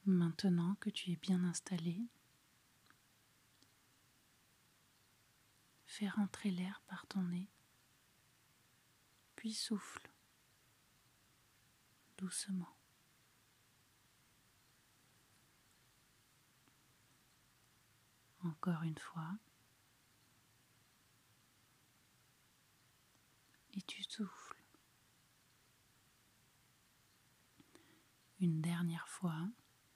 Maintenant que tu es bien installé, fais rentrer l'air par ton nez, puis souffle doucement. Encore une fois, et tu souffles. Une dernière fois.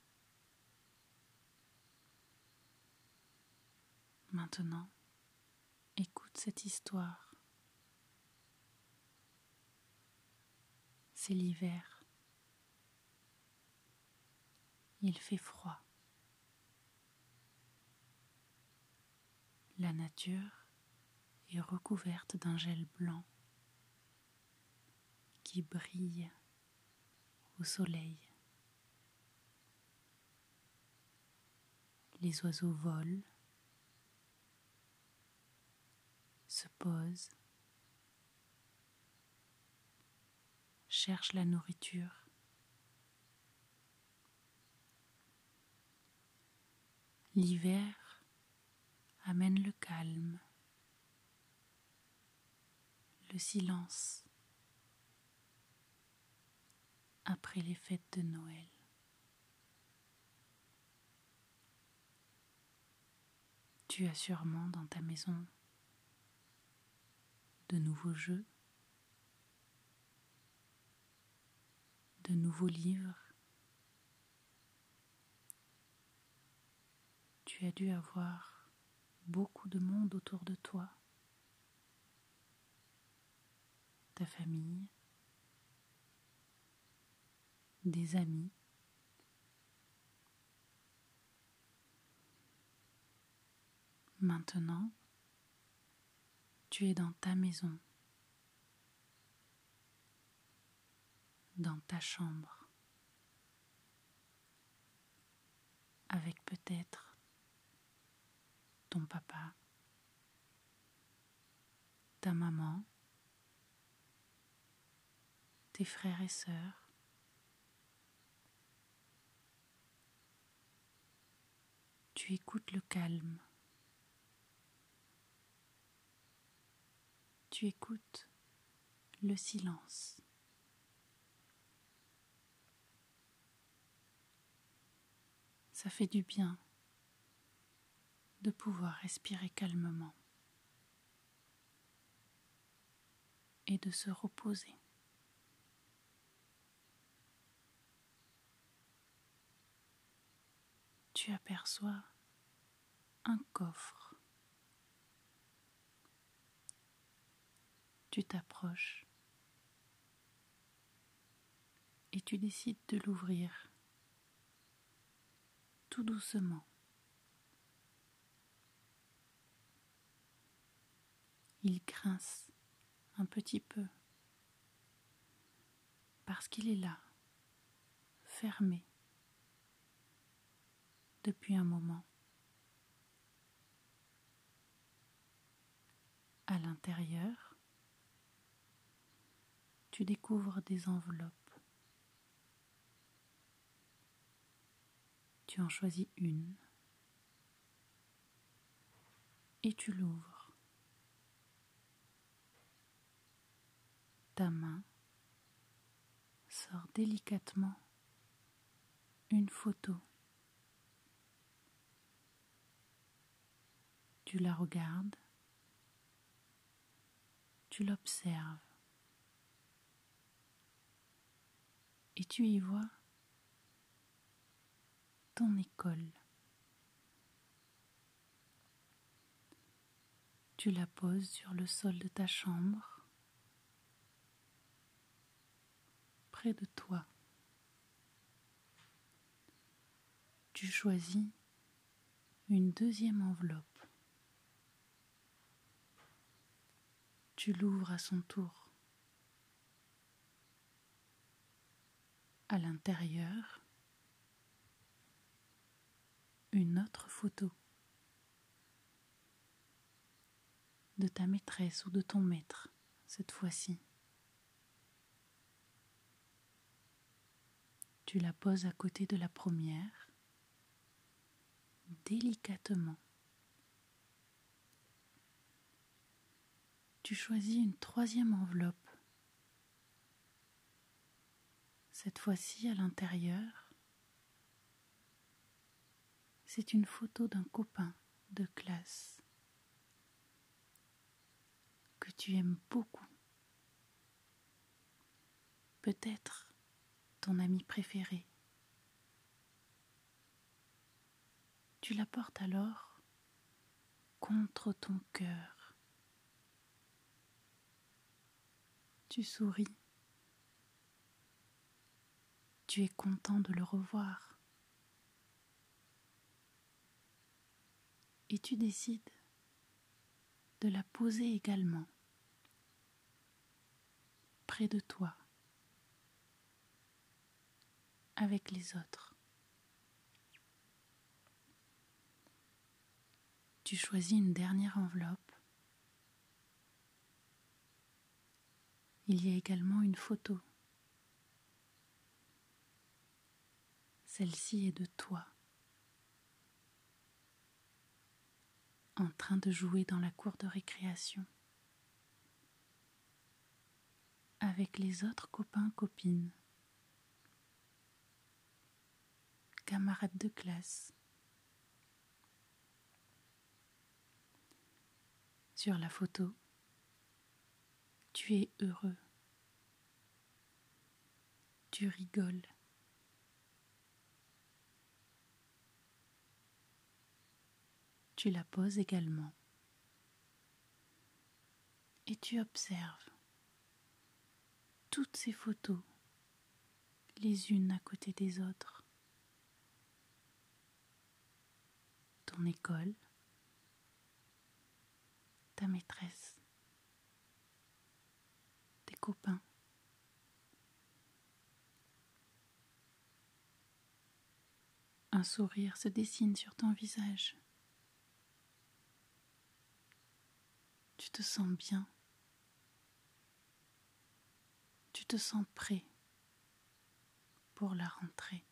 Maintenant, écoute cette histoire. C'est l'hiver. Il fait froid. La nature est recouverte d'un gel blanc qui brille au soleil. Les oiseaux volent, se posent, cherchent la nourriture. L'hiver amène le calme, le silence après les fêtes de Noël. Tu as sûrement dans ta maison de nouveaux jeux, de nouveaux livres. Tu as dû avoir beaucoup de monde autour de toi, ta famille, des amis. Maintenant, tu es dans ta maison, dans ta chambre, avec peut-être ton papa, ta maman, tes frères et sœurs. Tu écoutes le calme. Tu écoutes le silence. Ça fait du bien de pouvoir respirer calmement et de se reposer. Tu aperçois un coffre. Tu t'approches et tu décides de l'ouvrir tout doucement. Il grince un petit peu parce qu'il est là, fermé, depuis un moment. À l'intérieur, tu découvres des enveloppes. Tu en choisis une et tu l'ouvres. Ta main sort délicatement une photo. Tu la regardes, tu l'observes et tu y vois ton école. Tu la poses sur le sol de ta chambre, près de toi. Tu choisis une deuxième enveloppe. Tu l'ouvres à son tour. À l'intérieur, une autre photo de ta maîtresse ou de ton maître, cette fois-ci. Tu la poses à côté de la première, délicatement. Tu choisis une troisième enveloppe. Cette fois-ci, à l'intérieur, c'est une photo d'un copain de classe que tu aimes beaucoup. Peut-être ton ami préféré. Tu la portes alors contre ton cœur. Tu souris. Tu es content de le revoir. Et tu décides de la poser également près de toi, avec les autres. Tu choisis une dernière enveloppe. Il y a également une photo. Celle-ci est de toi, en train de jouer dans la cour de récréation, avec les autres copains-copines, camarades de classe. Sur la photo, tu es heureux. Tu rigoles. Tu la poses également. Et tu observes toutes ces photos, les unes à côté des autres. Ton école, ta maîtresse, tes copains. Un sourire se dessine sur ton visage. Tu te sens bien. Tu te sens prêt pour la rentrée.